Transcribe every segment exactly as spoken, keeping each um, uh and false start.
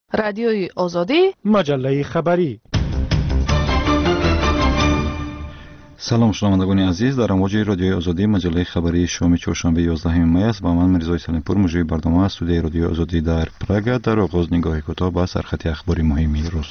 رادیوی آزادی، مجله خبری. سلام شنوندگان عزیز، در امواج رادیوی آزادی مجله خبری شام چهارشنبه یازدهم می است. با من میرزای سلیمپور مجری برنامه استودیوی رادیوی آزادی در پراگ. در آغاز نگاه کوتاه به سرخط اخباری مهمی روز.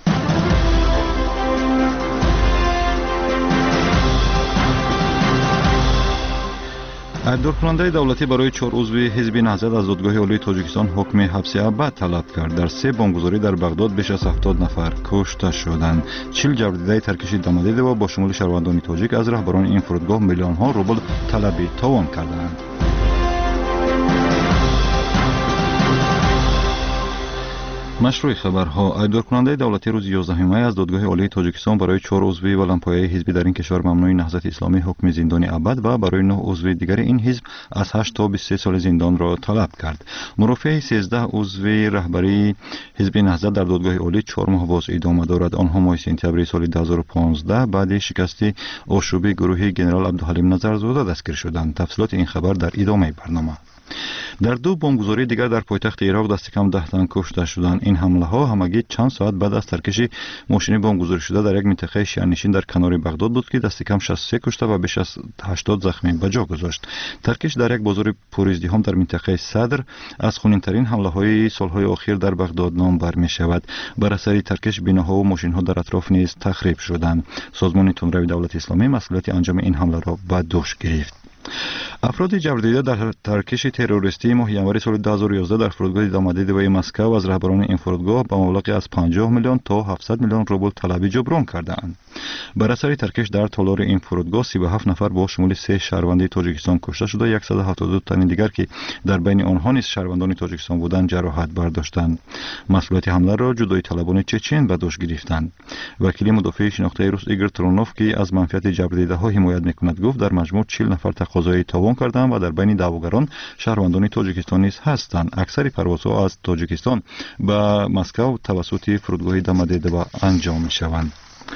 ایدارکننده دولتی برای چهار عضو حزب نهضت از دادگاه عالی تاجیکستان حکم حبس ابد طلب کرد. در سه بمبگذاری در بغداد بیش از هفتاد نفر کشته شدند. چهل جبردیده ترکشی دمدیده و با شمول شهروندان تاجیک از رهبران این فرودگاه میلیون ها روبل طلب تاوان کردند. مشروع خبرها. ایدارکننده دولتی روز یازدهم می از دادگاه عالی تاجیکستان برای چهار عضو بلندپایه حزبی در این کشور ممنوع نهضت اسلامی حکم زندان ابد و برای نه عضو دیگر این حزب از هشت تا بیست و سه سال زندان را طلب کرد. مرافع سیزده عضو رهبری حزب نهضت در دادگاه عالی چهار ماه باز ادامه دارد. آنها ماه سپتامبر سال دو هزار و پانزده بعد شکست آشوبی گروه جنرال عبدالحلیم نظرزاده دستگیر شدند. تفصیلات این خبر در ادامه برنامه. در دو بمبگذاری دیگر در پایتخت عراق دست کم ده تن کشته شدند. این حمله ها همگی چند ساعت بعد از ترکش ماشین بمبگذاری شده در یک منطقه شهرنشین در کنار بغداد بود که دست کم شصت و سه کشته و بیش از هشتاد زخمی به جا گذاشت. ترکش در یک بازار پرازدحام در منطقه صدر از خونین‌ترین حمله های سالهای اخیر در بغداد نام بر می شود. بر اثر ترکش بناها و ماشین ها در اطراف نیز تخریب شدند. سازمان تندروی دولت اسلامی مسئولیت انجام این حمله را به دوش گرفت. افراد جبردیده در ترکش تروریستی ماه ینوری سال دو هزار و یازده در فرودگاه دامدیدوی مسکو از رهبران این فرودگاه با مبلغی از پنجاه میلیون تا هفتصد میلیون روبل طلبی جبران کردند. بر اثر ترکش در تالار این فرودگاه سی و هفت نفر با شمول سه شهروند تاجیکستان کشته شده، صد و هفتاد و دو تن دیگر که در بین آنها نیز شهروندان تاجیکستان بودند جراحت برداشتند. مسئولیت حمله را جدای طلبان چچن به دوش گرفتند. وکیل مدافع شناخته روس ایگور ترونوف که از منفعت جبردیده ها حمایت میکند گفت در مجموع چهل نفر تقاضای تاوان کردند و در بین دعواگران شهروندان تاجیکستان نیز هستند. اکثر پروازها از تاجیکستان به مسکو توسط فرودگاه دامدیدوه انجام میشوند.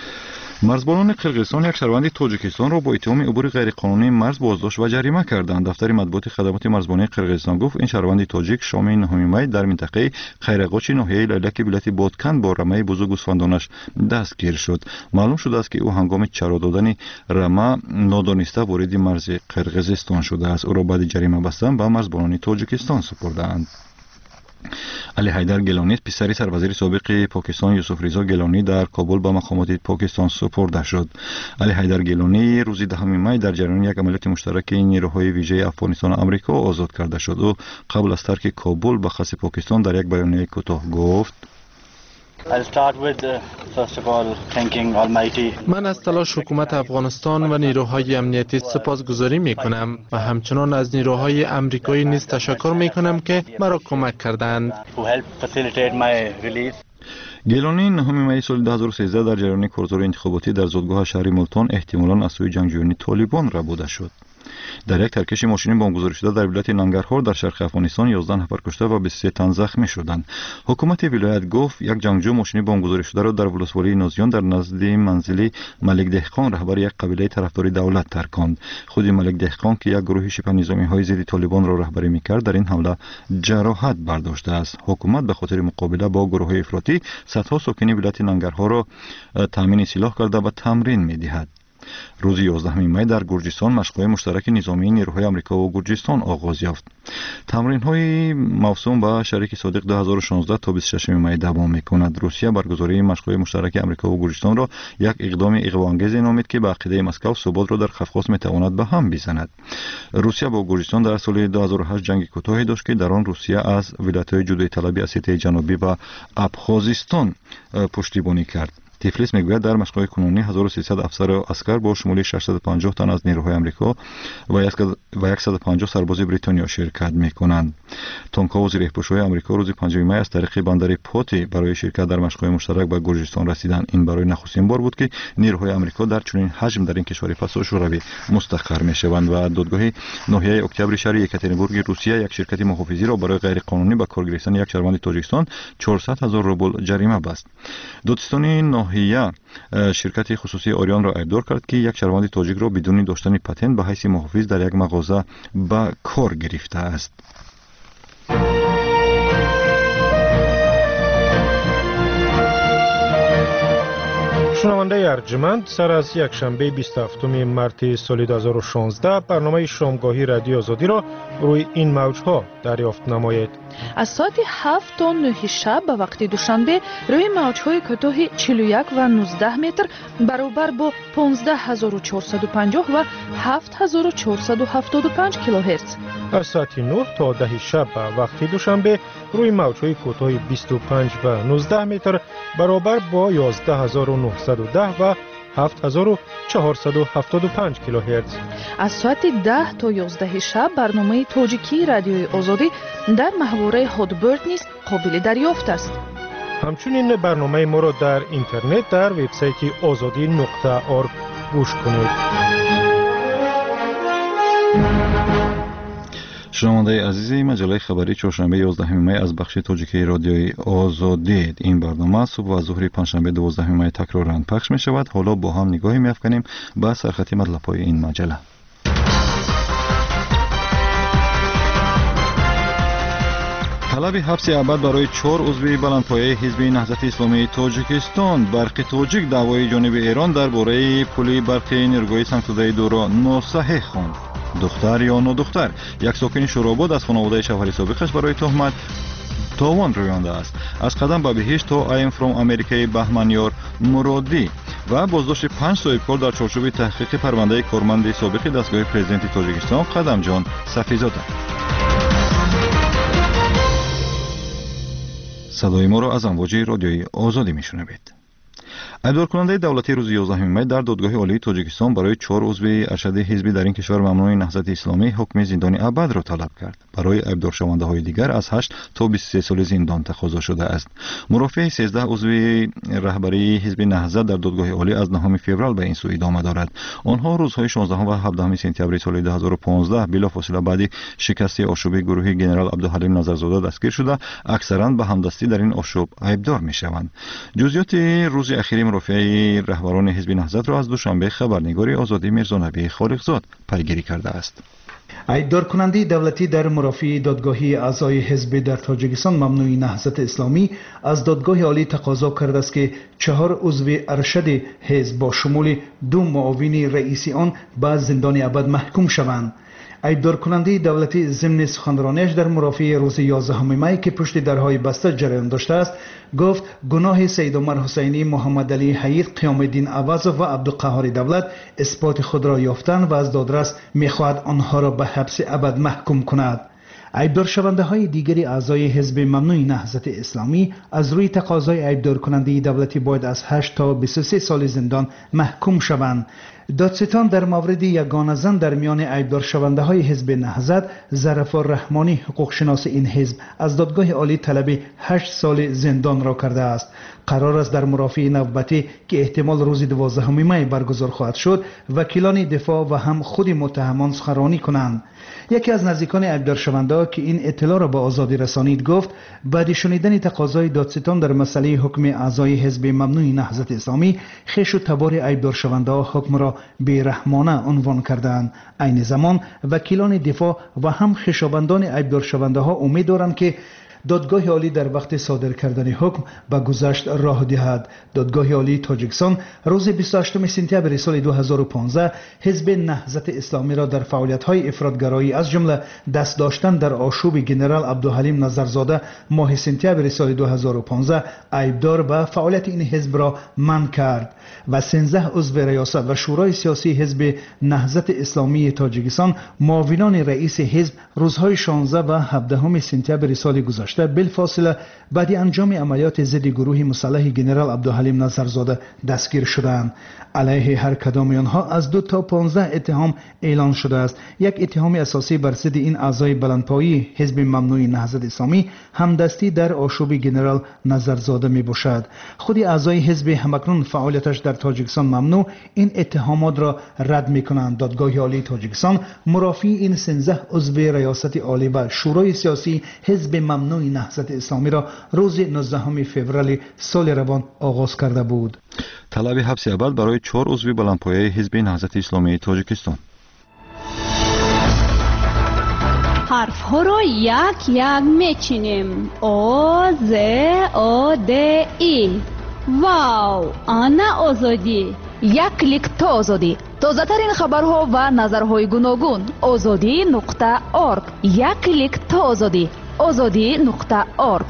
مرزبانان قرقیزستان یک شهروند تاجیکستان را با اتهام عبور غیرقانونی مرز بازداشت و جریمه کردند. دفتر مطبوعات خدمات مرزبانی قرقیزستان گفت این شهروند تاجیک شام نهم می در منطقه قیرقاچ ناحیه لیلک ولایت بادکن با رمه بزرگ گوسفندانش دستگیر شد. معلوم شده است که او هنگام چرا دادن رمه نادانسته وارد مرز قرقیزستان شده است. او را بعد جریمه بستن به مرزبانان تاجیکستان سپردند. علی حیدر گیلانی پسر سروزیر سابق پاکستان یوسف رضا گیلانی در کابل به مقامات پاکستان سپرده شد. علی حیدر گیلانی روز دهم می در جریان یک عملیات مشترک نیروهای ویژه افغانستان و آمریکا آزاد کرده شد. او قبل از ترک کابل به خص پاکستان در یک بیانیه کوتاه گفت: من از تلاش حکومت افغانستان و نیروهای امنیتی سپاسگزاری می کنم و همچنان از نیروهای امریکایی نیز تشکر می کنم که مرا کمک کردند. گیلانی نهم می سال دو هزار و سیزده در جریان کارزار انتخاباتی در زادگاه شهری ملتان احتمالاً از سوی جنگجویان طالبان ربوده شد. در یک ترکش ماشینی بمبگذاری شده در ولایت ننگرهار در شرق افغانستان یازده نفر کشته و بیست و سه تن زخمی شدند. حکومت ولایت گفت یک جنگجو ماشینی بمبگذاری شده را در ولسوالی نازیان در نزد منزل ملک دهقان رهبر یک قبیله طرفدار دولت ترکاند. خود ملک دهقان که یک گروه شبه نظامی های ضد طالبان را رهبری میکرد در این حمله جراحت برداشته است. حکومت به خاطر مقابله با گروه افراطی صدها ساکن ولایت ننگرهار را تامین سلاح کرده و تمرین میدهد. روز یازدهم می در گرجستان مشق‌های مشترک نظامی نیروهای آمریکا و گرجستان آغاز یافت. تمرین‌های موسوم به شریک صادق دو هزار و شانزده تا بیست و ششم می دوام می‌کند. روسیه برگزاری مشق‌های مشترک آمریکا و گرجستان را یک اقدام اغوا‌انگیز نامید که به عقیده مسکو ثبات را در قفقاز می‌تواند به هم بزند. روسیه با گرجستان در سال دو هزار و هشت جنگ کوتاهی داشت که در آن روسیه از ولایت‌های جدایی طلبی اسیای جنوبی و ابخازستان پشتیبانی کرد. تیفلیس میگوید در مشق‌های کنونی هزار و سیصد افسر و عسکر با شمول ششصد و پنجاه تن از نیروهای آمریکا و صد و پنجاه سرباز بریتانیا شرکت میکنند. تانک‌ها و زیره‌پوش‌های آمریکا روز پنجم می از طریق بندر پاتی برای شرکت در مشق‌های مشترک به گرجستان رسیدند. این برای نخستین بار بود که نیروهای آمریکا در چنین حجم در این کشور پسا شوروی مستقر میشوند و دادگاه ناحیه اکتبر شهر یکاترینبورگ روسیه یک شرکت محافظی را برای غیرقانونی به کار گرفتن یک شهروند تاجیکستان چهارصد هزار روبل جریمه بست. دادستان ناحیه شرکت خصوصی آریان را ایردار کرد که یک شهروند تاجیک را بدون داشتن پتنت به حیث محافظ در یک مغازه به کار گرفته است. شنونده ارجمند، سر از یک شنبه بیست و هفتم مارس سال دو هزار و شانزده برنامه شامگاهی رادیو آزادی را روی این موجها دریافت نمایید. از ساعت هفت تا نه شب به وقت دوشنبه روی موجهای کوتاه چهل و یک و نوزده متر برابر با پانزده هزار و چهارصد و پنجاه و هفت هزار و چهارصد و هفتاد و پنج کیلوهرتز. از ساعت نه تا ده شب به وقت دوشنبه روی موجهای کوتاه بیست و پنج و نوزده متر برابر با یازده هزار و نهصد و ده و هفت هزار و چهارصد و هفتاد و پنج کیلوهرتز. از ساعت ده تا یازده شب برنامه تاجیکی رادیوی آزادی در محوره هادبرد نیز قابل دریافت است. همچنین برنامه ما را در اینترنت در وبسایت آزادی نقطه org گوش کنید. شنونده عزیزی، مجله خبری چهارشنبه یازدهم می از بخش تاجیکی رادیوی آزادی. این برنامه صبح و ظهر پنجشنبه دوازدهم می تکرارا پخش می شود. حالا با هم نگاهی می افکنیم به سرخط مطلب‌های این مجله. طلب حبس ابد برای چهار عضو بلندپایه حزب نهضت اسلامی تاجیکستان. برق تاجیک دعوای جانب ایران درباره پل برق نیروگاهی سنگ‌زده دو را ناصحیح خواند. دختر یا نادختر، یک ساکن شوراباد از خانواده شوهر سابقش برای تهمت تاوان رویانده است. از قدم به بهشت تا ایم فرام امریکای بهمنیار مرادی و بازداشت پنج صاحبکار در چارچوب تحقیق پرونده کارمند سابق دستگاه پرزیدنت تاجیکستان قدمجان صفیزاده. صدای ما را از امواج رادیوی آزادی میشنوید. ابدار کننده دولتی روز یازدهم می در دادگاه عالی تاجیکستان برای چهار عضو ارشد حزبی در این کشور ممنوع نهضت اسلامی حکم زندان ابد را طلب کرد. برای ابدار شونده های دیگر از هشت تا بیست و سه سال زندان تقاضا شده است. مرافع سیزده عضو رهبری حزب نهضت در دادگاه عالی از نهم فوریه به این سو ادامه دارد. آنها روزهای شانزدهم و هفدهم سپتامبر سال دو هزار و پانزده بلافاصله بعد شکست آشوب گروه جنرال عبدالحلیم نظرزاده دستگیر شده، اکثرا به همدستی در این آشوب ابدار میشوند. جزئیات روز اخیر مرافع رهبران حزب نهضت را از دوشنبه خبرنگار آزادی میرزانبی خالقزاد پیگیری کرده است. ایبدار کننده دولتی در مرافع دادگاهی اعضای حزب در تاجیکستان ممنوع نهضت اسلامی از دادگاه عالی تقاضا کرده است که چهار عضو ارشد حزب با شمول دو معاون رئیسی آن به زندان ابد محکوم شوند. ایبدار کننده دولتی ضمن سخنرانیش در مرافع روز یازدهم می که پشت درهای بسته جریان داشته است گفت گناه سید عمر حسینی، محمد علی حید، قیام الدین عوض و عبدالقهار دولت اثبات خود را یافتند و از دادرس می‌خواهد آنها را به حبس ابد محکوم کند. ایبدار شونده های دیگری اعضای حزب ممنوع نهضت اسلامی از روی تقاضای ایبدار کننده دولتی باید از هشت تا بیست و سه سال زندان محکوم شوند. دادستان در مورد یگانه زن در میان ایبدار شونده های حزب نهضت، ظرفا رحمانی حقوق شناس این حزب، از دادگاه عالی طلب هشت سال زندان را کرده است. قرار است در مرافع نوبتی که احتمال روز دوازدهم می برگزار خواهد شد وکیلان دفاع و هم خود متهمان سخنرانی کنند. یکی از نزدیکان ایبدار شونده که این اطلاع را به آزادی رسانید گفت بعد شنیدن تقاضای دادستان در مسئله حکم اعضای حزب ممنوع نهضت اسلامی، خویش و تبار ایبدار شونده حکم را بی‌رحمانه عنوان کردند. عین زمان وکیلان دفاع و هم خویشاوندان ایبدار شونده ها امید دارند که دادگاه عالی در وقت صادر کردن حکم به گذشت راه دهد. دادگاه عالی تاجیکستان روز بیست و هشتم سپتامبر سال دو هزار و پانزده حزب نهضت اسلامی را در فعالیت‌های افراطگرایی از جمله دست داشتن در آشوب جنرال عبدالحلیم نظرزاده ماه سپتامبر سال دو هزار و پانزده ایبدار به فعالیت این حزب را منع کرد و سیزده عضو ریاست و شورای سیاسی حزب نهضت اسلامی تاجیکستان معاونان رئیس حزب روزهای شانزده و هفدهم سپتامبر سال گذشته بالفاصله بعد انجام عملیات ضد گروه مسلح جنرال عبدالحلیم نظرزاده دستگیر شدند. علیه هر کدام آنها از دو تا پانزده اتهام اعلان شده است. یک اتهام اساسی بر ضد این اعضای بلندپایه حزب ممنوع نهضت اسلامی همدستی در آشوب جنرال نظرزاده می باشد. خود اعضای حزب همکنون فعالیتش در تاجیکستان ممنوع این اتهامات را رد می کنند. دادگاه عالی تاجیکستان مرافع این سیزده عضو ریاست عالی و شورای سیاسی حزب ممنوع نهضت اسلامی را روز نوزدهم فوریه سال روان آغاز کرده بود. طلب حبس ابد برای چهار عضو بلندپایه حزب نهضت اسلامی تاجیکستان. حرف ها را یک یک میچینیم. او ز او د ای واو آنا آزادی. یک کلیک تا آزادی. تازه‌ترین خبرها و نظرهای گوناگون. آزادی نقطه org. یک کلیک تا آزادی. آزادی نقطه org.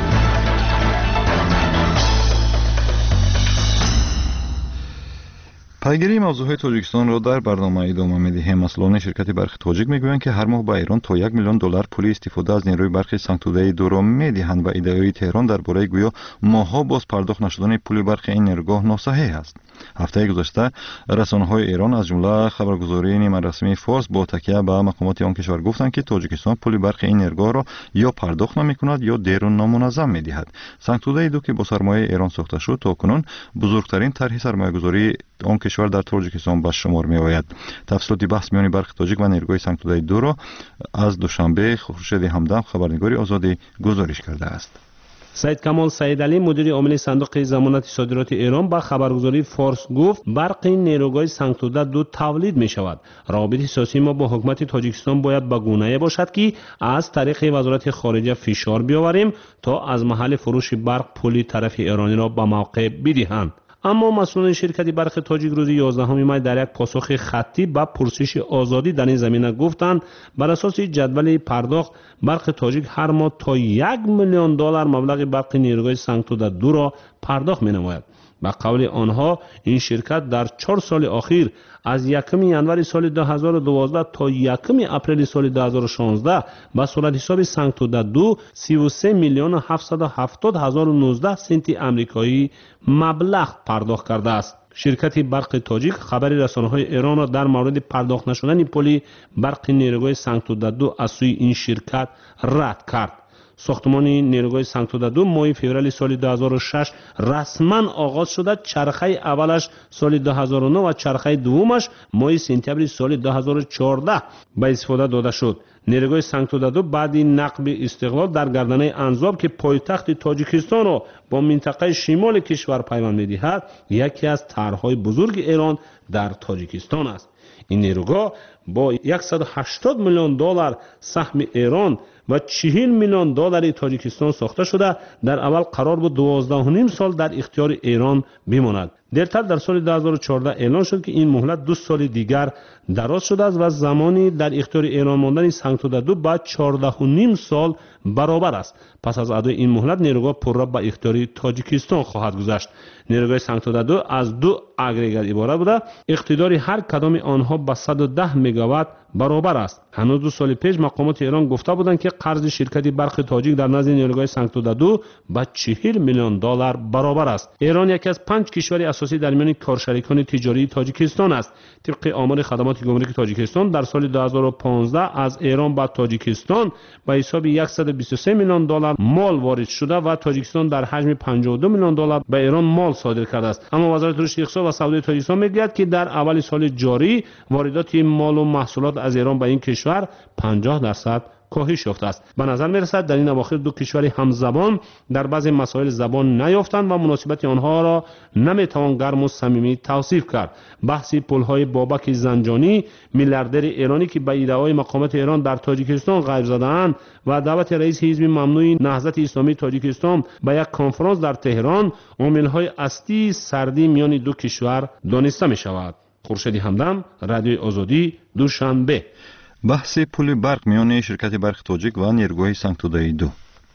پیگیری موضوعهای تاجیکستان را در برنامه ادامه می‌دهیم. مسئولان شرکت برق تاجیک میگویند که هر ماه به ایران تا یک میلیون دلار پول استفاده از نیروی برق سنگ‌توده دو را می‌دهند و ادعای تهران درباره گویا ماه‌ها باز پرداخت نشدن پول برق این نیروگاه ناصحیح است. هفته گذشته رسانه‌های ایران از جمله خبرگزاری نیمه رسمی فارس با تکیه به مقامات آن کشور گفتند که تاجیکستان پول برق این نیروگاه را یا پرداخت نمی‌کند یا دیر و نامنظم می‌دهد. سنگ‌توده دو که با سرمایه ایران ساخته شد تاکنون بزرگترین طرح سرمایه‌گذاری آن کشور در تاجیکستان به شمار می آید. تفصیلات بحث میان برق تاجیک و نیروگاه سنگ‌توده دو را از دوشنبه خورشید همدم خبرنگاری آزادی گزارش کرده است. سید کمال سیدعلی مدیر عامل صندوق ضمانت صادرات ایران با خبرگزاری فارس گفت برق نیروگاه سنگ‌توده دو تولید می شود. روابط سیاسی ما با حکومت تاجیکستان باید به گونه‌ای باشد که از طریق وزارت خارجه فشار بیاوریم تا از محل فروش برق پول طرف ایرانی را به موقع بدهند. اما مسئولان شرکت برق تاجیک روز یازدهم می در یک پاسخ خطی به پرسش آزادی در این زمینه گفتند بر اساس جدول پرداخت برق تاجیک هر ماه تا یک میلیون دلار مبلغ برق نیروگاه سنگ‌توده دو را پرداخت می نماید. به قول آنها این شرکت در چهار سال اخیر از یکم ینوری سال دو هزار و دوازده تا یکم اپریل سال دو هزار و شانزده به صورت حساب سنگ‌توده دو سی و سه میلیون و هفتصد و هفتاد هزار و نوزده سنت آمریکایی مبلغ پرداخت کرده است. شرکت برق تاجیک خبر رسانه‌های ایران را در مورد پرداخت نشدن پول برق نیروگاه سنگ‌توده دو از سوی این شرکت رد کرد. ساختمان نیروگاه سنگ‌توده دو ماه فوریه سال دو هزار و شش رسما آغاز شده. چرخه اولش سال دو هزار و نه و چرخه دومش ماه سپتامبر سال دو هزار و چهارده به استفاده داده شد. نیروگاه سنگ‌توده دو بعد نقب استقلال در گردنه انزاب که پایتخت تاجیکستان را با منطقه شمال کشور پیوند می‌دهد یکی از طرح‌های بزرگ ایران در تاجیکستان است. این نیروگاه با صد و هشتاد میلیون دلار سهم ایران و چهل میلیون دلار تاجیکستان ساخته شده در اول قرار بود دوازده و نیم سال در اختیار ایران بماند. دیرتر در سال دو هزار و چهارده اعلان شد که این مهلت دو سال دیگر دراز شده است و زمانی در اختیار ایران ماندن سنگ‌توده دو بعد چهارده و نیم سال برابر است. پس از ادای این مهلت نیروگاه پررا به اختیار تاجیکستان خواهد گذشت. نیروگاه سنگ‌توده دو از دو اگریگات عبارت بوده. اقتدار هر کدام آنها به صد و ده مگاوات برابر است. هنوز دو سال پیش مقامات ایران گفته بودند که قرض شرکت برق تاجیک در نزد نیروگاه سنگ‌توده دو به چهل میلیون دلار برابر است. ایران یکی از پنج کشور اساسی در میان کارشریکان تجاری تاجیکستان است. طبق آمار خدمات گمرکی تاجیکستان در سال دو هزار و پانزده از ایران به تاجیکستان به حساب صد و بیست و سه میلیون دلار مال وارد شده و تاجیکستان در حجم پنجاه و دو میلیون دلار به ایران مال صادر کرده است. اما وزارت رشد اقتصاد و سودای تاجیکستان میگوید که در اول سال جاری واردات مال و محصولات از ایران به این کشور پنجاه درصد کاهش یافته است. به نظر میرسد در این اواخر دو کشور همزبان در بعضی مسائل زبان نیافتند و مناسبت آنها را نمیتوان گرم و صمیمی توصیف کرد. بحث پل‌های بابک زنجانی میلیاردر ایرانی که به ایده‌های مقامات ایران در تاجیکستان غیب زده‌اند و دعوت رئیس حزب ممنوع نهضت اسلامی تاجیکستان به یک کنفرانس در تهران عامل‌های اصلی سردی میان دو کشور دانسته می‌شود. خورشید همدم، رادیوی آزادی، دوشنبه. بحث پول برق میان شرکت برق تاجیک و نیروگاه سنگ‌توده دو.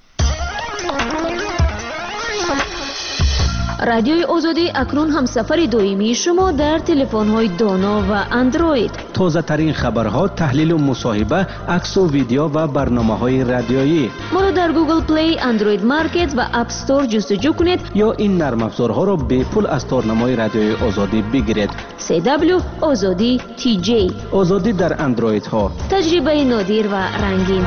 رادیوی آزادی اکنون هم سفر دویمی شما در تلفن‌های دانا و اندروید. تازه ترین خبرها، تحلیل و مصاحبه، عکس و ویدیو و برنامه‌های رادیویی. ما را در گوگل پلی، اندروید مارکت و اپ استور جستجو کنید یا این نرم افزارها را به پول از تارنمای رادیوی آزادی بگیرید. سی دبلیو آزادی تی جی. آزادی در اندروید ها. تجربه نادر و رنگین.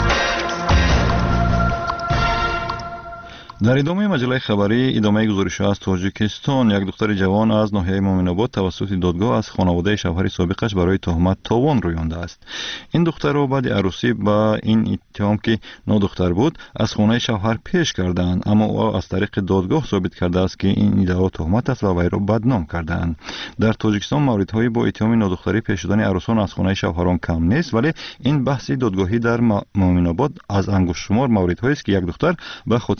در ادامه مجله خبری ادامه گزارش از تاجیکستان، یک دختر جوان از ناحیه مومن‌آباد توسط دادگاه از خانواده شوهر سابقش برای تهمت تاوان رویانده است. این دختر را بعد عروسی با این اتهام که نادختر بود از خانه شوهر پیش کردند، اما او از طریق دادگاه ثابت کرده است که این ادعا تهمت است و وی را بدنام کردند. در تاجیکستان موردهای با اتهام نادختری پیش شدن عروسان از خانه شوهران کم نیست، ولی این بحث دادگاهی در مومن‌آباد از انگشت شمار موردهایی است که یک دختر به خاطر دفاع از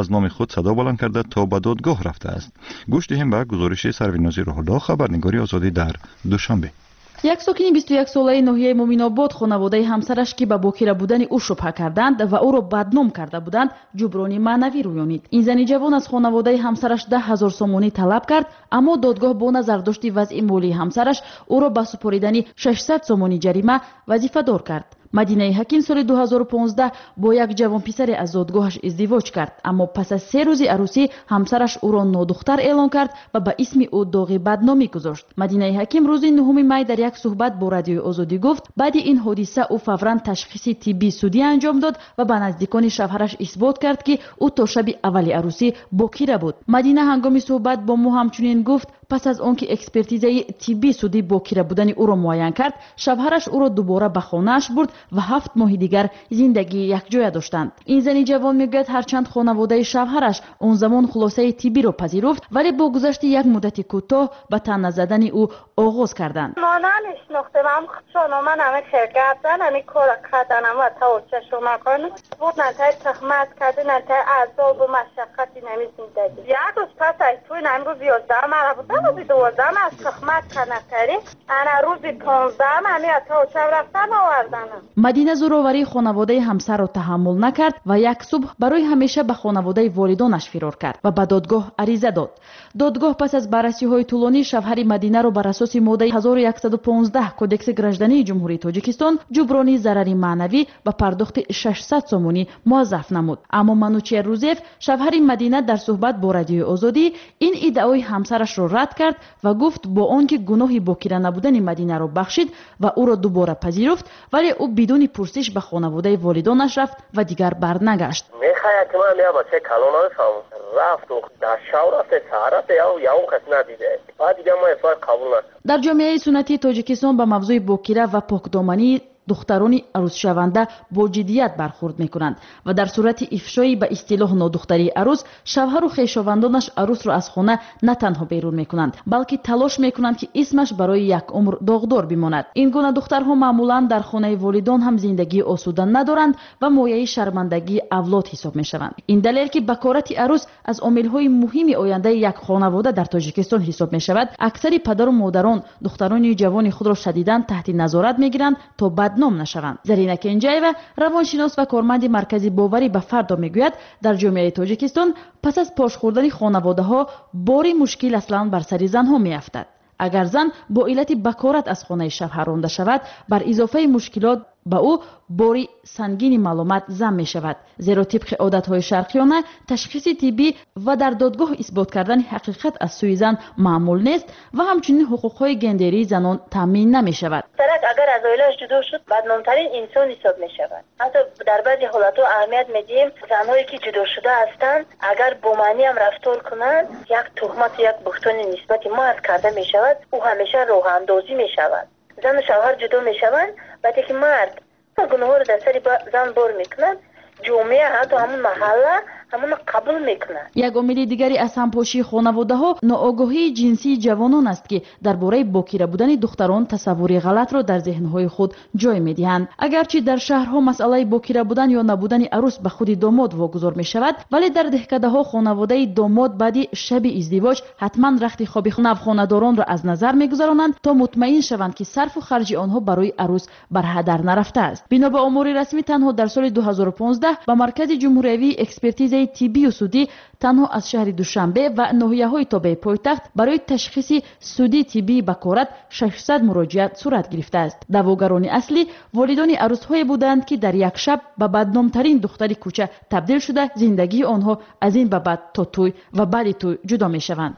از نام خود صدا بلند کرده تا به دادگاه رفته است. گوش دهیم به گزارش سرویناز روح‌الله، خبرنگاری آزادی در دوشنبه. یک ساکini بیست و یک ساله ناحیه مومین‌آباد خانواده همسرش که به باکیره بودن او شبهه کردند و او را بدنام کرده بودند جبرانی معنوی رویانید. این زن جوان از خانواده همسرش ده هزار سومانی طلب کرد، اما دادگاه با نظرداشت وضع مالی همسرش او را به سپردن ششصد سومانی جریمه وظیفه دار کرد. مدینه حکیم سال دو هزار و پانزده با یک جوان پسر از دادگاهش ازدواج کرد، اما پس از سه روز عروسی همسرش او را نادختر اعلان کرد و به اسم او داغ بدنامی گذاشت. مدینه حکیم روز نهم می در یک صحبت با رادیوی آزادی گفت بعد این حادثه او فوراً تشخیص طبی سودی انجام داد و به نزدیکان شوهرش اثبات کرد که او تا شب اول عروسی باکیره بود. مدینه هنگام صحبت با ما همچنین گفت پس از آنکه اکسپرتیزه طبی سودی باکیره بودن او را معاین کرد، شوهرش او را دوباره به خانه‌اش برد و هفت ماه دیگر زندگی یکجای داشتند. این زن جوان میگوید هرچند خانواده شوهرش اون زمان خلاصه طبی را پذیرفت، ولی با گذشت یک مدت کوتاه به طعنه زدن او آغاز کردند. ما نمیشناختیم، هم خودشون من همه شرکتن همه کار کردن و توجه شما کنم بود نتای تخمت کرده نتای عذاب و مشقتی نمیزندگی. یک روز پس از توی نمی روز یازده مرا بودم روزی دوازده از تخمت کنه کردیم انا روزی پانزده همه توجه رفتن آوردن. مدینه زورآوری خانواده همسر را تحمل نکرد و یک صبح برای همیشه به خانواده والدانش فرار کرد و به دادگاه عریضه داد. دادگاه پس از بررسی‌های طولانی شوهر مدینه را بر اساس ماده هزار و صد و پانزده کدکس گراجدانی جمهوری تاجیکستان جبرانی ضرری معنوی و پرداخت ششصد سومونی موظف نمود. اما منوچهر روزیف شوهر مدینه در صحبت با رادیوی آزادی این ادعای همسرش را رد کرد و گفت با آنکه گناه باکیره نبودن مدینه را بخشید و او را دوباره پذیرفت، ولی او بدون پرسش به خانواده والدانش رفت و دیگر برنگشت. میخواید که من میام چه کلونای فهم رفت و در شاور رفت سهرت یا یا اون کس ندیده بعد دیگه ما افراد قبول نکرد. در جامعه سنتی تاجیکستان به موضوع باکیره و پاکدامنی دختران عروس شونده با جدیت برخورد میکنند و در صورت افشای به اصطلاح نادختری عروس، شوهر و خویشاوندانش عروس را از خانه نه تنها بیرون میکنند بلکه تلاش میکنند که اسمش برای یک عمر داغدار بماند. این گونه دخترها معمولا در خانه والدان هم زندگی آسوده ندارند و مایه شرمندگی اولاد حساب میشوند. این دلیل که بکارت عروس از عامل‌های مهم آینده یک خانواده در تاجیکستان حساب میشود، اکثر پدر و مادران دختران جوان خود را شدیداً تحت نظارت میگیرند تا بد نام نشوند. زرینه کنجایوا روانشناس و کارمند مرکز باوری به فرد میگوید در جامعه تاجیکستان پس از پاش خوردن خانواده ها باری مشکل اصلا بر سر زن ها میافتد. اگر زن با علت بکارت از خانه شوهر رانده شود، بر اضافه مشکلات به او باری سنگین معلومات ضم می شود، زیرا طبق عادت‌های شرقیانه تشخیص طبی و در دادگاه اثبات کردن حقیقت از سوی زن معمول نیست و همچنین حقوق‌های گندری زنان تامین نمی شود. طرف اگر از عائله‌اش جدا شد بدنام‌ترین انسان حساب می شود. حتی در بعضی حالت‌ها اهمیت می‌دیم زنایی که جدا شده هستند اگر با معنی هم رفتار کنند یک تهمت یک بهتان نسبت ما از کرده می شود، او همیشه راه اندازی می شود. زن و شوهر جدا می شوند بعد که مرد گناه رو در سر زن بار میکنند، جامعه حتی همون محله همون قبول میکنند. یک عامل دیگری از همپاشی خانواده ها ناآگاهی جنسی جوانان است که درباره باکیره بودن دختران تصوری غلط را در ذهنهای خود جای میدهند. اگرچه در شهرها مسئله باکیره بودن یا نبودن عروس به خود داماد واگذار می شود، ولی در دهکده ها خانواده داماد بعد شب ازدواج حتما رخت خواب نوخانه‌داران را از نظر میگذرانند تا مطمئن شوند که صرف و خرج آنها برای عروس بر هدر نرفته است. بنا به امور رسمی تنها در سال دو هزار و پانزده به مرکز جمهوری اکسپرتیز طبی و سودی تنها از شهر دوشنبه و ناحیه‌های تابع پایتخت برای تشخیص سودی طبی بکارت ششصد مراجعه صورت گرفته است. دعواگران اصلی والدان عروس‌های بودند که در یک شب به بدنام‌ترین دختر کوچه تبدیل شده زندگی آنها از این به بعد تا توی و بعد توی جدا می‌شوند.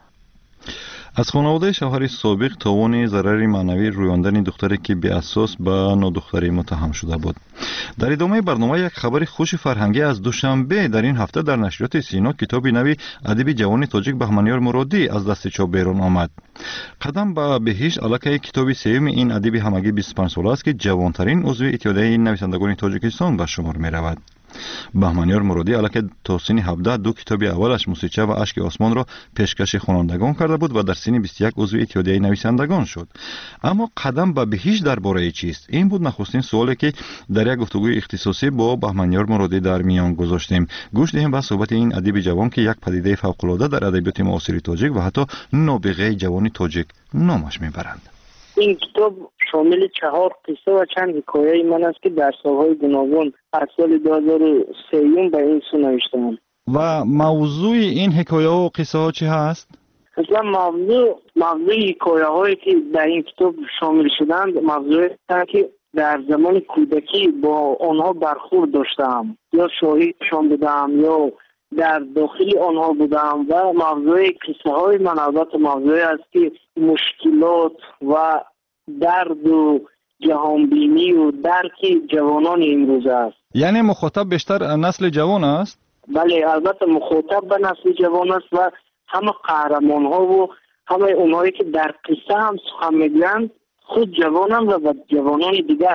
از خانواده شوهر سابق توان ضرر معنوی رویاندن دختری که به اساس به نادختری متهم شده بود. در ادامه برنامه یک خبر خوش فرهنگی از دوشنبه در این هفته در نشریات سینا کتاب نوی ادیب جوان تاجیک بهمنیار مرادی از دست چاپ بیرون آمد. قدم به بهشت علاقه کتاب سوم این ادیب همگی بیست و پنج ساله است که جوانترین عضو اتحادیه نویسندگان تاجیکستان به شمار می رود. بهمنیار مرادی البته تا سن هفده دو کتاب اولش موسیقی و اشک آسمان را پیشکش خوانندگان کرده بود و در سن بیست و یک عضو اتحادیه نویسندگان شد. اما قدم به بهشت درباره چیست؟ این بود نخستین سوالی که در یک گفتگوی اختصاصی با بهمنیار مرادی در میان گذاشتیم. گوش دهیم به صحبت این ادیب جوان که یک پدیده فوق العاده در ادبیات معاصر تاجیک و حتی نابغه جوان تاجیک نامش میبرند. این کتاب شامل چهار قصه و چند حکایه من است که در سالهای گوناگون از سال دو هزار و سه به این سو نوشتم. و موضوع این حکایه و قصه ها چی هست؟ اصلا موضوع موضوع حکایه هایی که در این کتاب شامل شدند موضوع است که در زمان کودکی با آنها برخورد داشتم یا شاهدشان بودم یا در داخل آنها بودم و موضوع قصه های من البته موضوع است که مشکلات و درد و جهانبینی و درک جوانان امروز است. یعنی مخاطب بیشتر نسل جوان است؟ بله البته مخاطب به نسل جوان است و همه قهرمان ها و همه اونهایی که در قصه هم سخن میگویند خود جوانان و با جوانان دیگر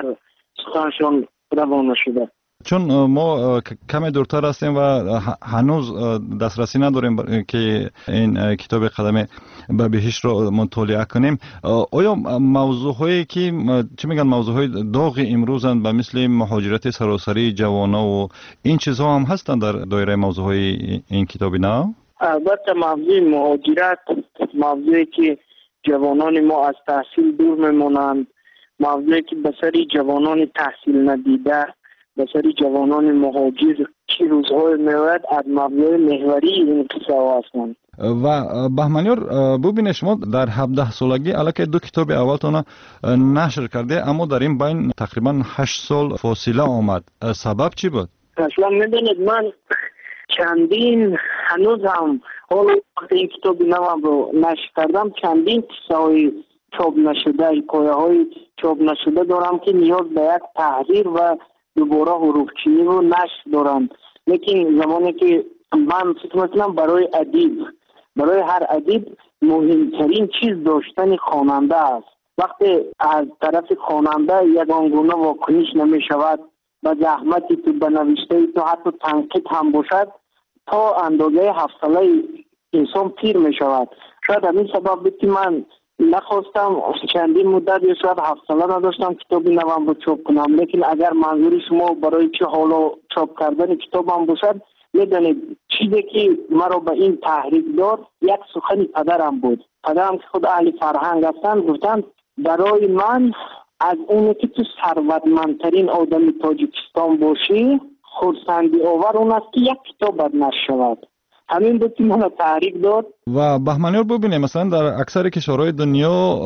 سخنشان روانه شده. چون ما کمی دورتر هستیم و هنوز دسترسی نداریم که این کتاب قدم به بهشت را مطالعه کنیم، آیا موضوعهایی که چی میگن موضوعهای داغ امروزند به مثل مهاجرت سراسری جوانا و این چیزها هم هستند در دایره موضوعهای این کتاب نه؟ البته موضوع مهاجرت موضوعی که جوانان ما از تحصیل دور میمونند، موضوعی که بسری جوانان تحصیل ندیده بسری جوانان مهاجر چی روزهای میوید از موضوع محوری این قصه ها هستند. و بهمنیار ببینید شما در هفده سالگی البته دو کتاب اولتون نشر کرده اما در این بین تقریبا هشت سال فاصله آمد. سبب چی بود؟ اصلا میدونید من چندین هنوز هم حال وقتی این کتاب نوام رو نشر کردم چندین قصه های چاپ نشده حکایه های چاپ نشده دارم که نیاز به یک تحریر و دوباره حروفچینی رو نشر دارن. لیکن زمانی که من فکر میکنم برای ادیب برای هر ادیب مهمترین چیز داشتن خواننده است. وقتی از طرف خواننده یگانگونه واکنش نمی شود و زحمتی تو بنوشته تو حتی تنقید هم باشد تا اندازه حوصله انسان پیر می شود. شاید همین سبب بود که من نخواستم چندین مدت یا شاید حوصله نداشتم کتابی نوام رو چاپ کنم. لیکن اگر منظور شما برای چه حالا چاپ کردن کتابم باشد میدانید چیزی که مرا به این تحریک داد یک سخن پدرم بود. پدرم که خود اهل فرهنگ هستند گفتند برای من از اونه که تو ثروتمندترین آدم تاجیکستان باشی خرسندی آور اون است که یک کتاب بد نشود. همین بود که من تحریک داد. و بهمنیار ببینید مثلا در اکثر کشورهای دنیا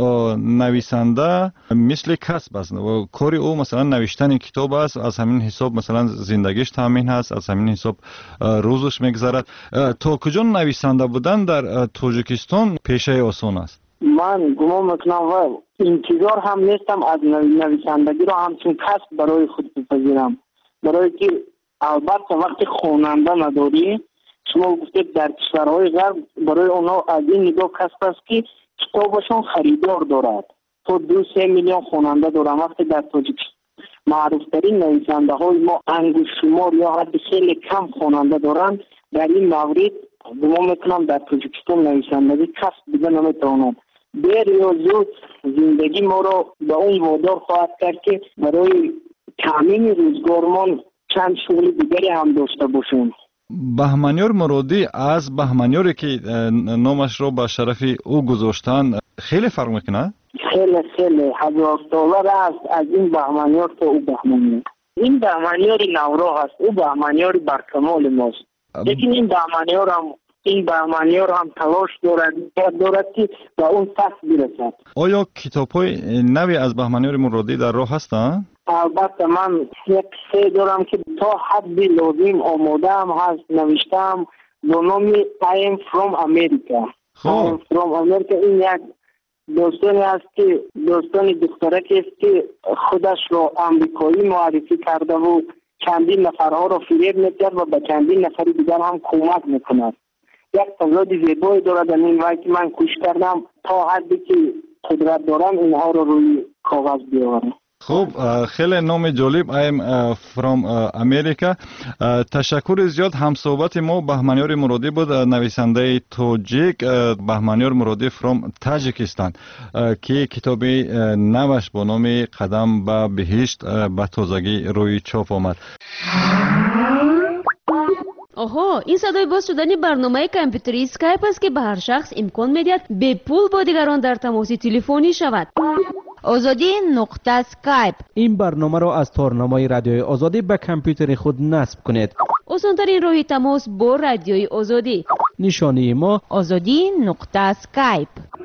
نویسنده مثل کسب است و کاری او مثلا نوشتن کتاب است، از همین حساب مثلا زندگیش تامین هست، از همین حساب روزش میگذرد. تا کجا نویسنده بودن در تاجیکستان پیشه آسان است؟ من گمان میکنم و انتظار هم نیستم از نویسندگی را همچون کسب برای خود بپذیرم، برای که البته وقتی خواننده نداری شما گفتید در کشورهای غرب برای اونا از این نگاه کسب است که کتابشون خریدار دارد. تو دو سه میلیون خواننده دارم. وقتی در تاجیکستان معروفترین نویسنده های ما انگوش شمار یا حتی خیلی کم خواننده دارند، در این مورد گمان میکنم در تاجیکستان نویسندگی کسب دیگه نمیتواند. دیر یا زود زندگی ما را به اون وادار خواهد کرد که برای تامین روزگارمان چند شغل دیگری هم داشته باشیم. بهمنیار مرادی از بهمنیاری که نامش را به شرف او گذاشتن خیلی فرق میکنه؟ خیلی خیلی هزار دلار است از این بهمنیار تا او بهمنیار. این بهمنیار نورا هست، او بهمنیار برکمال ماست. لیکن این بهمنیار هم این بهمنیار هم تلاش دارد دارد که به اون فصل برسد. آیا کتاب‌های نوی از بهمنیار مرادی در راه هستند؟ البته من یک سه دارم که تا حدی لازم آماده هم هست نوشتم با نام I am from America. I am from America. این یک دوستانی است که دوستانی دختره که است که خودش را امریکایی معرفی کرده و چندین نفرها را فریب می‌کرد و به چندین نفر دیگر هم کمک می‌کند. یک تضاد زیبایی دارد در این وقت من کوشش کردم تا حدی که قدرت دارم اینها را روی کاغذ بیاورم. خب خیلی نام جالب ایم فرام امریکا. تشکر زیاد. همصحبت ما بهمنیار مرادی بود، نویسنده تاجیک. بهمنیار مرادی فرام تاجیکستان که کتاب نوش با نام قدم به بهشت به تازگی روی چاپ آمد. آها، این صدای باز شدن برنامه کامپیوتری اسکایپ است که به هر شخص امکان میدهد به پول با دیگران در تماس تلفنی شود. آزادی نقطه اسکایپ. این برنامه را از تارنمای رادیوی آزادی به کامپیوتر خود نصب کنید. آسان‌ترین راه تماس با رادیوی آزادی. نشانی ما آزادی نقطه اسکایپ.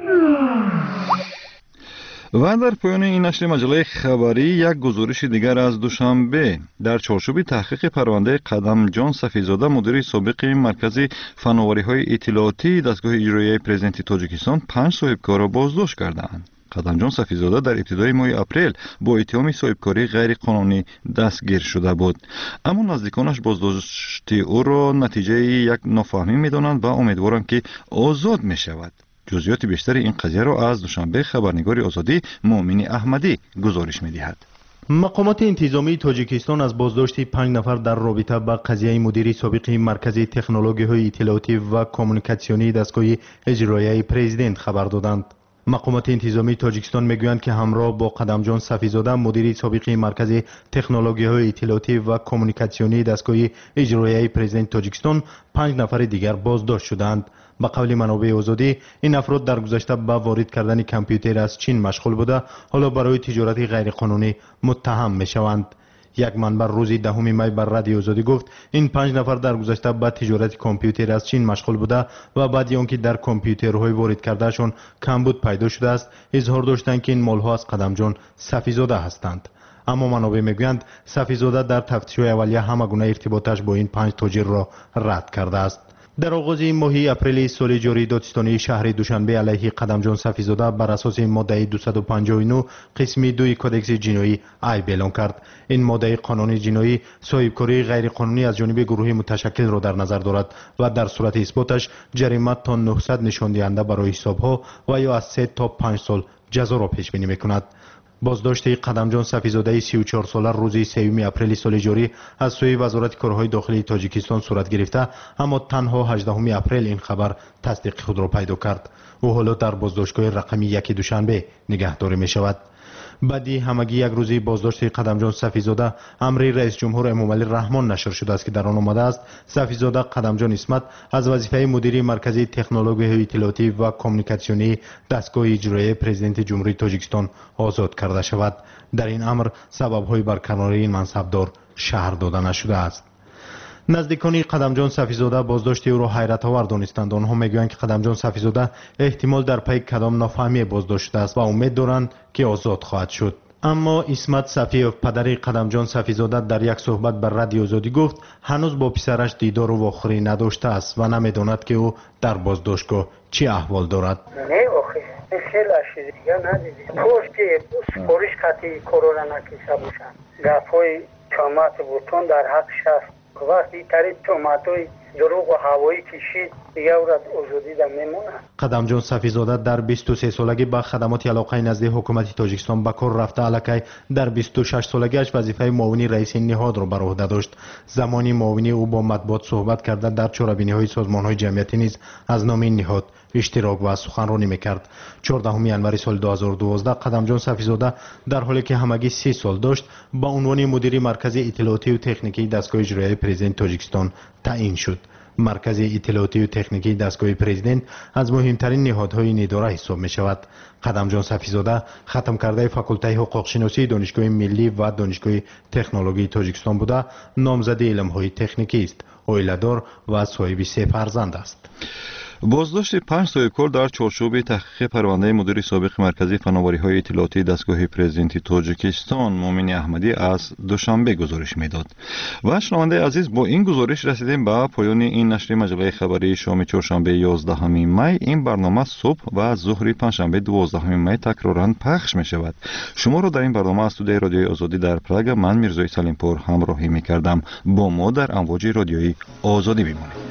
و در پایان این نشر مجله خبری یک گزارش دیگر از دوشنبه. در چارچوب تحقیق پرونده قدم جان صفیزاده، مدیر سابق مرکز فناوری‌های اطلاعاتی دستگاه اجرایی پرزیدنت تاجیکستان، پنج صاحبکار را بازداشت کردند. قدم جان صفیزاده در ابتدای ماه اپریل با اتهام صاحبکاری غیر قانونی دستگیر شده بود، اما نزدیکانش بازداشت او را نتیجه یک نافهمی می‌دانند و امیدوارند که آزاد می‌شود. جزئیات بیشتر این قضیه را از دوشنبه خبرنگار آزادی مؤمن احمدی گزارش می‌دهد. مقامات انتظامی تاجیکستان از بازداشت پنج نفر در رابطه با قضیه مدیر سابق مرکز تکنولوژی‌های اطلاعاتی و کمیونیکاسیونی دستگاه اجرایی پرزیدنت خبر دادند. مقامات انتظامی تاجیکستان میگویند که همراه با قدم جان صفیزاده، مدیر سابق مرکز تکنولوژی‌های اطلاعاتی و کمیونیکاسیونی دستگاه اجرایی پرزیدنت تاجیکستان، پنج نفر دیگر بازداشت شدند. به قول منابع آزادی، این افراد در گذشته به وارد کردن کامپیوتر از چین مشغول بوده، حالا برای تجارت غیرقانونی متهم میشوند. یک منبع روز دهم می بر رادیو آزادی گفت این پنج نفر در گذشته به تجارت کامپیوتر از چین مشغول بوده و بعد آنکه در کامپیوترهای وارد کردهشان کمبود پیدا شده است، اظهار داشتند که این مالها از قدم جان صفیزاده هستند. اما منابع میگویند صفیزاده در تفتیش‌های اولیه همه گونه ارتباطش با این پنج تاجر را رد کرده است. در آغاز ماه اپریل سال جاری، دادستانی شهر دوشنبه علیه قدم جان صفیزاده بر اساس ماده دویست و پنجاه و نه قسم دو کدکس جنایی عیب اعلان کرد. این ماده قانون جنایی صاحبکاری غیر قانونی از جانب گروه متشکل را در نظر دارد و در صورت اثباتش جریمه تا نهصد نشان دهنده برای حسابها و یا از سه تا پنج سال جزا را پیش بینی میکند. بازداشت قدم جان صفیزاده سی و چهار ساله روز سوم اپریل سال جاری از سوی وزارت کارهای داخلی تاجیکستان صورت گرفته، اما تنها هجدهم اپریل این خبر تصدیق خود را پیدا کرد. او حالا در بازداشتگاه رقمی یک دوشنبه نگهداری می شود. بعدی همگی یک روزی بازداشت قدم جان صفیزاده امر رئیس جمهور امامعلی رحمان نشر شده است که در آن آمده است صفیزاده قدم جان اسمت از وظیفه مدیری مرکزی تکنولوژی اطلاعاتی و کمیونیکاسیونی دستگاه اجرایی پرزیدنت جمهوری تاجیکستان آزاد کرده شود. در این امر سبب‌های برکناری این منصبدار شهر داده نشده است. نزدیکان قدم جان صفیزاده بازداشت او را حیرت آور دانستند. آنها میگویند که قدم جان صفیزاده احتمال در پی کدام نافهمی بازداشت شده است و امید دارند که آزاد خواهد شد. اما اسمت صفیف پدر قدم جان صفیزاده در یک صحبت بر رادیو آزادی گفت هنوز با پسرش دیدار و واخری نداشته است و نمیداند که او در بازداشتگاه چه احوال دارد. نه آخه خیلی اشیاء دیگه ندیدیم. پشت سپورش خطی کرونا نکیسه باشن. گپای چامت بوتون در حق شست. وقتی تری توماتوی دروغ و هوایی کشید دیگه او را آزادی در میمونه. قدم جان صفیزاده در بیست و سه سالگی به خدمات علاقه نزد حکومت تاجیکستان به کار رفته، الکی در بیست و شش سالگیش وظیفه معاونی رئیس نهاد را بر عهده داشت. زمانی معاونی او با مطبوعات صحبت کرده در چاره‌بینی‌های سازمان‌های جمعیتی نیز از نام این نهاد اشتراک و سخنرانی میکرد. چهاردهم ینوری سال دو هزار و دوازده قدم جان صفیزاده در حالی که همگی سی سال داشت با عنوان مدیر مرکز اطلاعاتی و تکنیکی دستگاه اجرایی پرزیدنت تاجیکستان تعیین شد. مرکز اطلاعاتی و تکنیکی دستگاه پرزیدنت از مهمترین نهادهای اداره حساب می شود. قدم جان صفیزاده ختم کرده فاکولته حقوق شناسی دانشگاه ملی و دانشگاه تکنولوژی تاجیکستان بوده، نامزد علم‌های تکنیکی است، عائله‌دار و صاحب سه فرزند است. بازداشت پنج صاحبکار در چارچوب تحقیق پرونده مدیر سابق مرکزی فناوری‌های اطلاعاتی دستگاه پرزیدنت تاجیکستان مؤمن احمدی از دوشنبه گزارش میداد. و شنونده عزیز، با این گزارش رسیدیم به پایان این نشر مجله خبری شام چهارشنبه یازدهم می. این برنامه صبح و ظهر پنجشنبه دوازدهم می تکرارا پخش می شود. شما را در این برنامه از استودیوی رادیوی آزادی در پراگ من میرزای سلیمپور همراهی می کردم. با ما در امواج رادیویی آزادی بمانید.